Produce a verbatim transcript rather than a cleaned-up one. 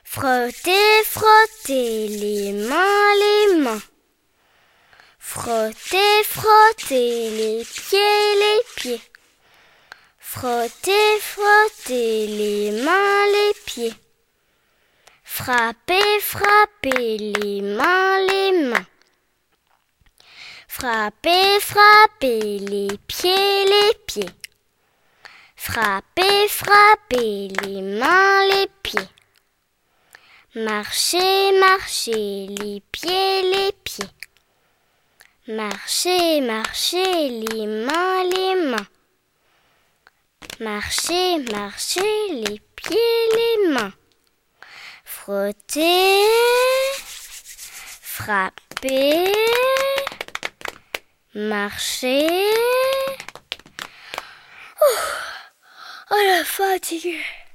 Frotter, frotter les mains, les mains. Frotter, frotter les pieds, les pieds. Frotter, frotter les mains, les pieds. Frapper, frapper les mains, les mains. Frapper, frapper les pieds, les pieds. Frapper, frapper les mains, les pieds. Marcher, marcher les pieds, les pieds. Marcher, marcher les mains, les mains. Marcher, marcher les pieds, les mains. Frotter, frapper, marcher. Oh, oh la fatigue.